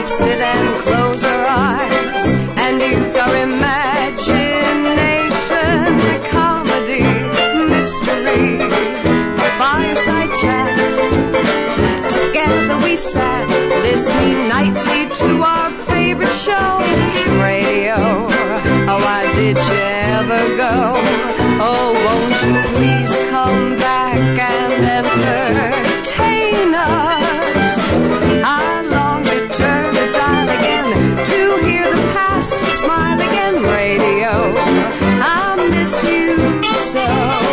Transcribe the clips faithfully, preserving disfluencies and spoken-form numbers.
we'd sit and close our eyes and use our imagination. Comedy, mystery, a fireside chat. Together we sat, listening nightly to our favorite shows. Radio, oh, why did you ever go? Oh, won't you please come back and entertain us? I long to turn the dial again to hear the past smile again. Radio, I miss you so.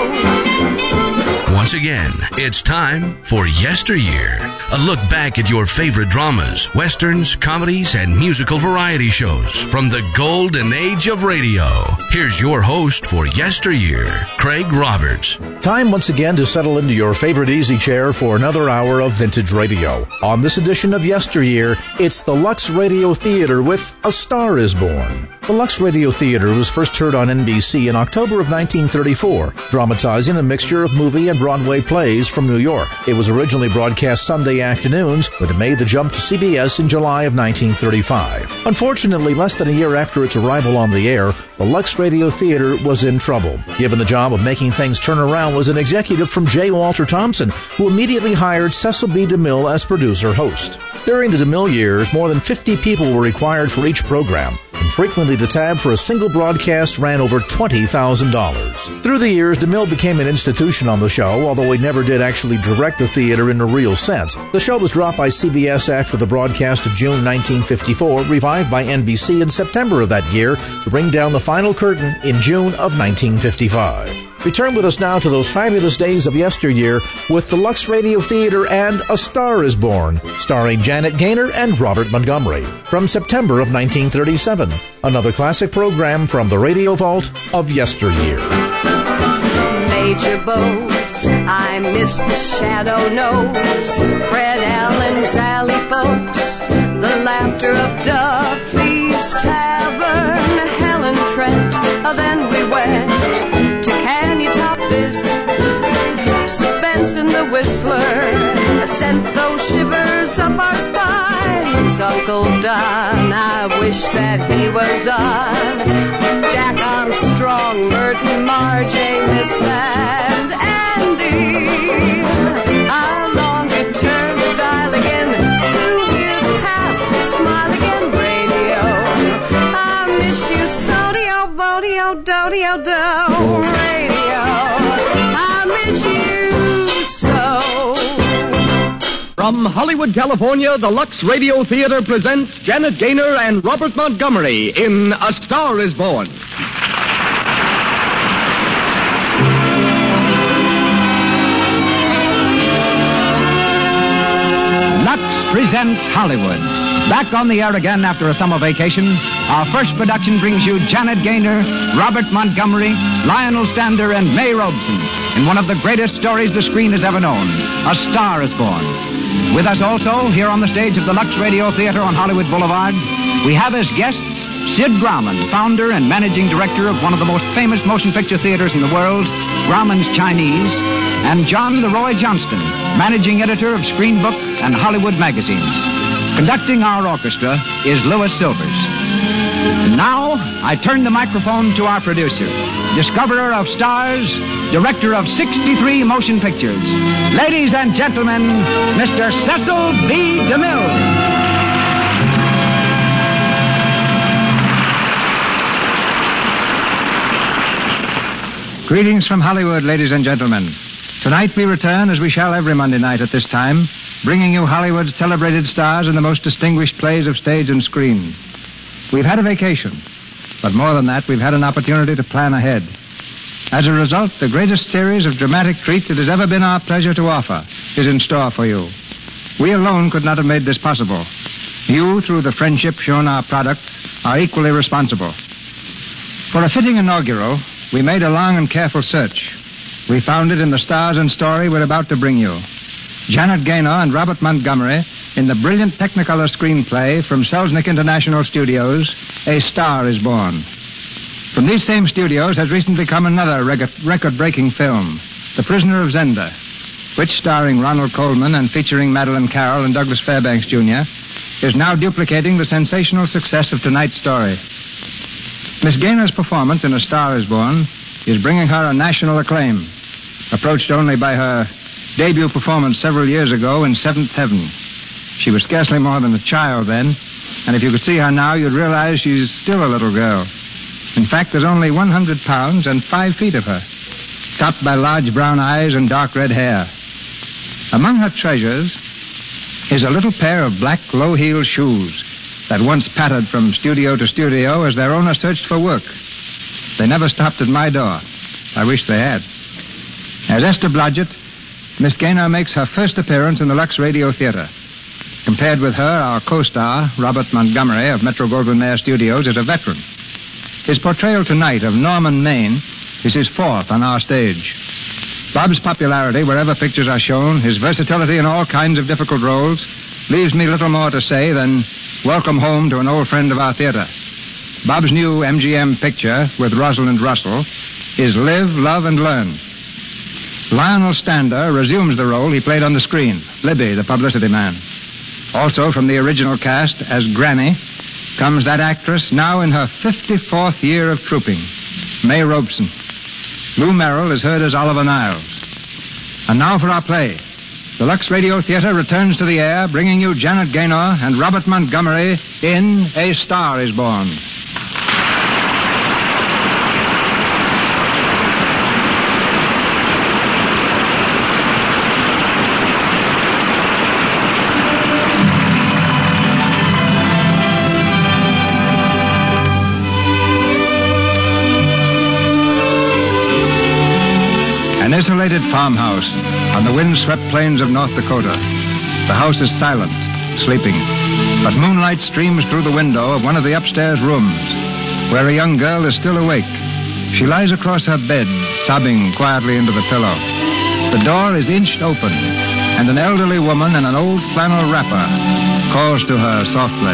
Once again, it's time for Yesteryear, a look back at your favorite dramas, westerns, comedies, and musical variety shows from the golden age of radio. Here's your host for Yesteryear, Craig Roberts. Time once again to settle into your favorite easy chair for another hour of vintage radio. On this edition of Yesteryear, it's the Lux Radio Theater with A Star Is Born. The Lux Radio Theater was first heard on N B C in October of nineteen thirty-four, dramatizing a mixture of movie and Broadway plays from New York. It was originally broadcast Sunday afternoons, but it made the jump to C B S in July of nineteen thirty-five. Unfortunately, less than a year after its arrival on the air, the Lux Radio Theater was in trouble. Given the job of making things turn around was an executive from J. Walter Thompson, who immediately hired Cecil B. DeMille as producer-host. During the DeMille years, more than fifty people were required for each program, and frequently the tab for a single broadcast ran over twenty thousand dollars. Through the years, DeMille became an institution on the show, although he never did actually direct the theater in a real sense. The show was dropped by C B S after the broadcast of June nineteen fifty-four, revived by N B C in September of that year to bring down the final curtain in June of nineteen fifty-five. Return with us now to those fabulous days of yesteryear with the Lux Radio Theater and A Star Is Born, starring Janet Gaynor and Robert Montgomery, from September of nineteen thirty-seven. Another classic program from the Radio Vault of yesteryear. Major Bose, I miss the Shadow Knows, Fred Allen's Alley Folks, the laughter of Duffy's Tavern, Helen Trent, oh, then we went to Can You Top This? Suspense in the Whistler sent those shivers up our spines. Uncle Don, I wish that he was on. Jack Armstrong, Merton, Marjay, Miss and Andy. I long to turn the dial again to hear the past smile again. Radio, I miss you so-dio, vo-dio, do-dio, do. Radio, I miss you so. From Hollywood, California, the Lux Radio Theater presents Janet Gaynor and Robert Montgomery in A Star Is Born. Lux presents Hollywood. Back on the air again after a summer vacation, our first production brings you Janet Gaynor, Robert Montgomery, Lionel Stander, and May Robeson in one of the greatest stories the screen has ever known, A Star Is Born. With us also, here on the stage of the Lux Radio Theater on Hollywood Boulevard, we have as guests Sid Grauman, founder and managing director of one of the most famous motion picture theaters in the world, Grauman's Chinese, and John Leroy Johnston, managing editor of Screen Book and Hollywood magazines. Conducting our orchestra is Louis Silvers. And now, I turn the microphone to our producer, discoverer of stars, director of sixty-three motion pictures. Ladies and gentlemen, Mister Cecil B. DeMille. Greetings from Hollywood, ladies and gentlemen. Tonight we return, as we shall every Monday night at this time, bringing you Hollywood's celebrated stars in the most distinguished plays of stage and screen. We've had a vacation, but more than that, we've had an opportunity to plan ahead. As a result, the greatest series of dramatic treats it has ever been our pleasure to offer is in store for you. We alone could not have made this possible. You, through the friendship shown our products, are equally responsible. For a fitting inaugural, we made a long and careful search. We found it in the stars and story we're about to bring you. Janet Gaynor and Robert Montgomery in the brilliant Technicolor screenplay from Selznick International Studios, A Star Is Born. From these same studios has recently come another record-breaking film, The Prisoner of Zenda, which, starring Ronald Colman and featuring Madeline Carroll and Douglas Fairbanks, Junior, is now duplicating the sensational success of tonight's story. Miss Gaynor's performance in A Star is Born is bringing her a national acclaim, approached only by her debut performance several years ago in Seventh Heaven. She was scarcely more than a child then, and if you could see her now, you'd realize she's still a little girl. In fact, there's only one hundred pounds and five feet of her, topped by large brown eyes and dark red hair. Among her treasures is a little pair of black low-heeled shoes that once pattered from studio to studio as their owner searched for work. They never stopped at my door. I wish they had. As Esther Blodgett, Miss Gaynor makes her first appearance in the Lux Radio Theater. Compared with her, our co-star, Robert Montgomery of Metro-Goldwyn-Mayer Studios, is a veteran. His portrayal tonight of Norman Maine is his fourth on our stage. Bob's popularity wherever pictures are shown, his versatility in all kinds of difficult roles, leaves me little more to say than welcome home to an old friend of our theater. Bob's new M G M picture with Rosalind Russell is Live, Love, and Learn. Lionel Stander resumes the role he played on the screen, Libby, the publicity man. Also from the original cast as Granny comes that actress now in her fifty-fourth year of trooping, May Robeson. Lou Merrill is heard as Oliver Niles. And now for our play. The Lux Radio Theater returns to the air, bringing you Janet Gaynor and Robert Montgomery in A Star is Born. An isolated farmhouse on the wind-swept plains of North Dakota. The house is silent, sleeping, but moonlight streams through the window of one of the upstairs rooms, where a young girl is still awake. She lies across her bed, sobbing quietly into the pillow. The door is inched open, and an elderly woman in an old flannel wrapper calls to her softly.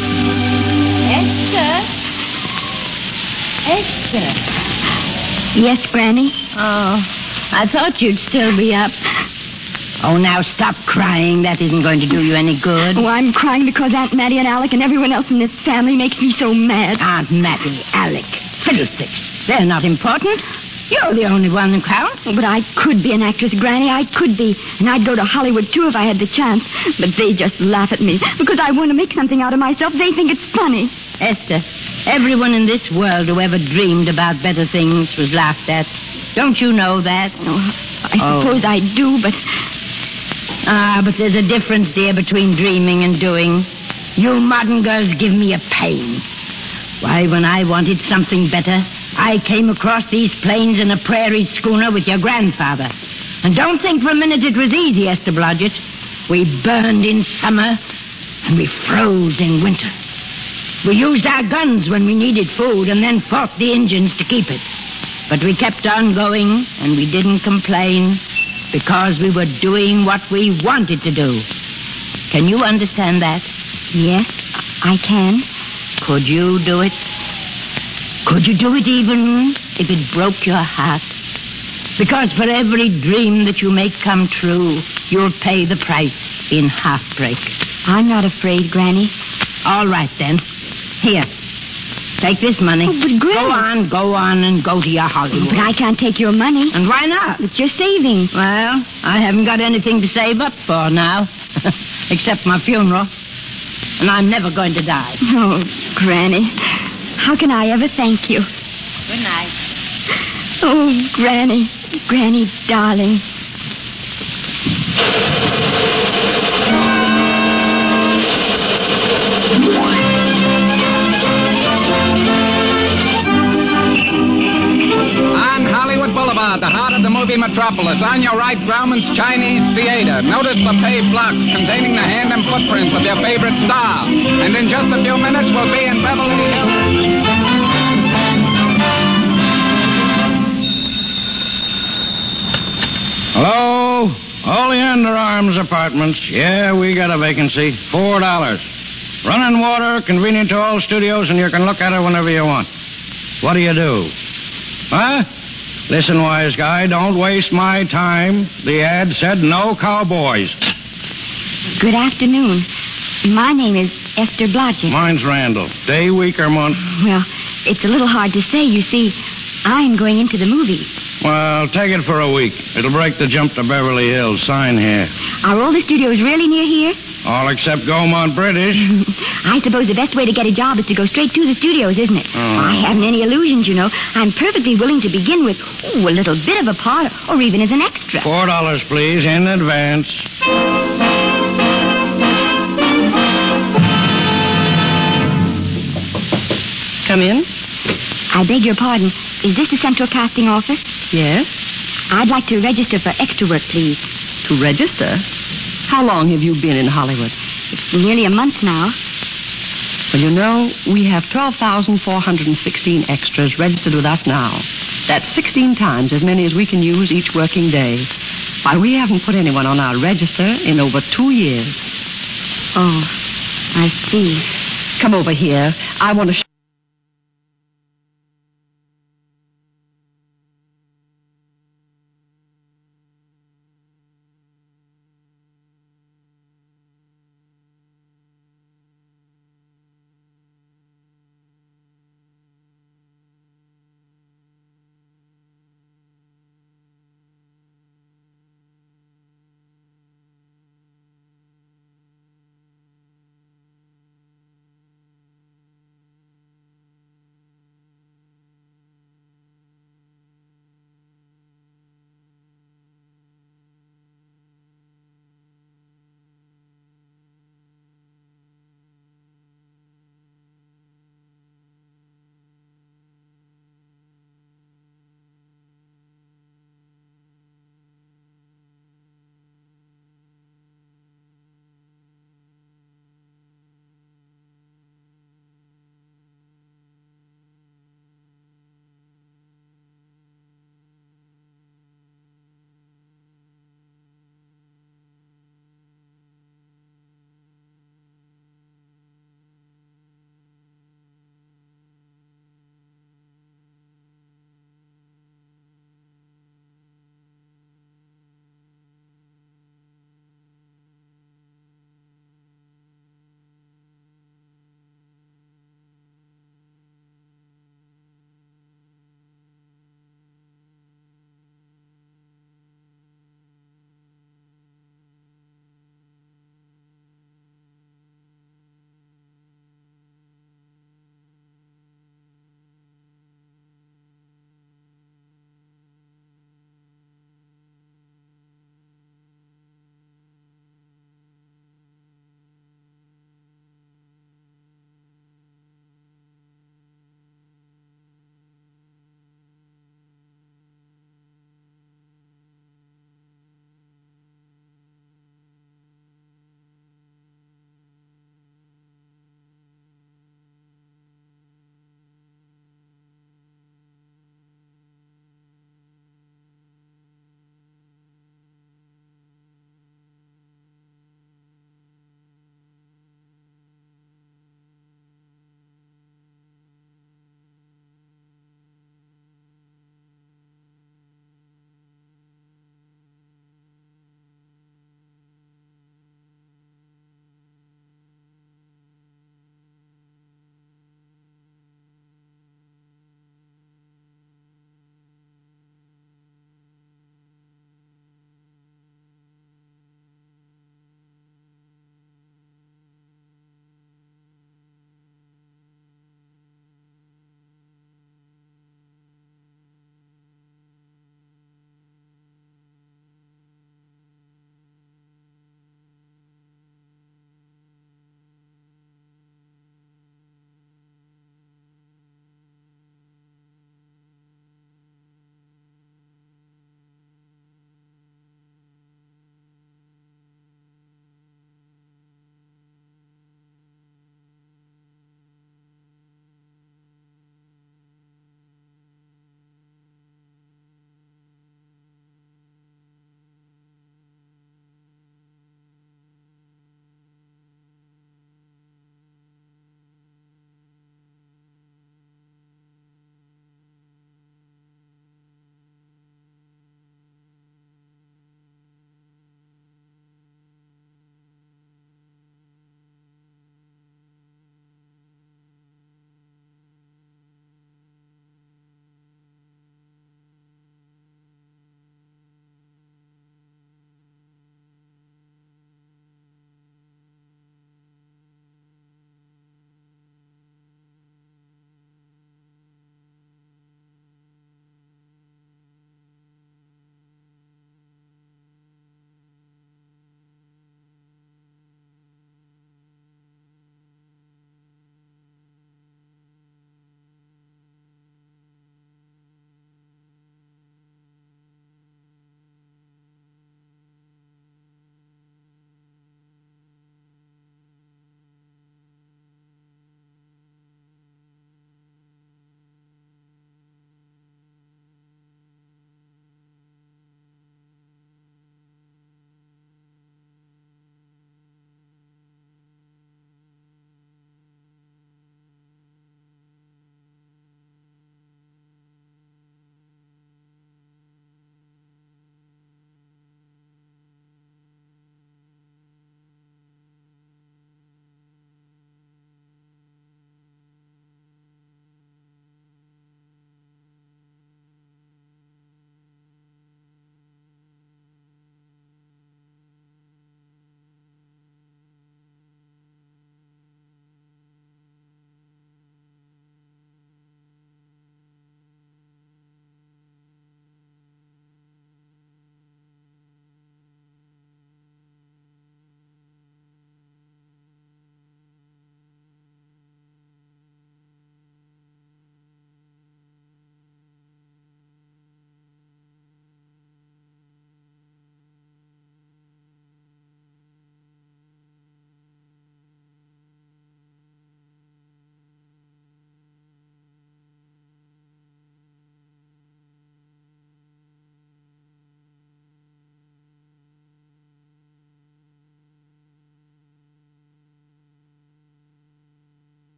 Esther? Esther? Yes, Granny? Oh, I thought you'd still be up. Oh, now stop crying. That isn't going to do you any good. Oh, I'm crying because Aunt Mattie and Alec and everyone else in this family makes me so mad. Aunt Mattie, Alec, fiddlesticks. They're not important. You're the only one that counts. Oh, but I could be an actress, Granny. I could be. And I'd go to Hollywood, too, if I had the chance. But they just laugh at me because I want to make something out of myself. They think it's funny. Esther, everyone in this world who ever dreamed about better things was laughed at. Don't you know that? Oh, I Oh. suppose I do, but... Ah, but there's a difference, dear, between dreaming and doing. You modern girls give me a pain. Why, when I wanted something better, I came across these plains in a prairie schooner with your grandfather. And don't think for a minute it was easy, Esther Blodgett. We burned in summer, and we froze in winter. We used our guns when we needed food, and then fought the Indians to keep it. But we kept on going, and we didn't complain, because we were doing what we wanted to do. Can you understand that? Yes, I can. Could you do it? Could you do it even if it broke your heart? Because for every dream that you make come true, you'll pay the price in heartbreak. I'm not afraid, Granny. All right, then. Here. Take this money. Oh, but Granny... Go on, go on, and go to your Hollywood. But I can't take your money. And why not? It's your savings. Well, I haven't got anything to save up for now, except my funeral. And I'm never going to die. Oh, Granny, how can I ever thank you? Good night. Oh, Granny, Granny, darling. Boulevard, the heart of the movie metropolis. On your right, Grauman's Chinese Theater. Notice the paved blocks containing the hand and footprints of your favorite star. And in just a few minutes, we'll be in Beverly Hills. Hello? Oleander Arms Apartments. Yeah, we got a vacancy. Four dollars. Running water, convenient to all studios, and you can look at it whenever you want. What do you do? Huh? Listen, wise guy, don't waste my time. The ad said no cowboys. Good afternoon. My name is Esther Blodgett. Mine's Randall. Day, week, or month? Well, it's a little hard to say. You see, I'm going into the movies. Well, take it for a week. It'll break the jump to Beverly Hills. Sign here. Are all the studios really near here? All except Gaumont British. I suppose the best way to get a job is to go straight to the studios, isn't it? Oh. I haven't any illusions, you know. I'm perfectly willing to begin with ooh, a little bit of a part, or even as an extra. Four dollars, please, in advance. Come in. I beg your pardon. Is this the Central Casting Office? Yes. I'd like to register for extra work, please. To register? How long have you been in Hollywood? It's nearly a month now. Well, you know, we have twelve thousand four hundred sixteen extras registered with us now. That's sixteen times as many as we can use each working day. Why, we haven't put anyone on our register in over two years. Oh, I see. Come over here. I want to... Sh-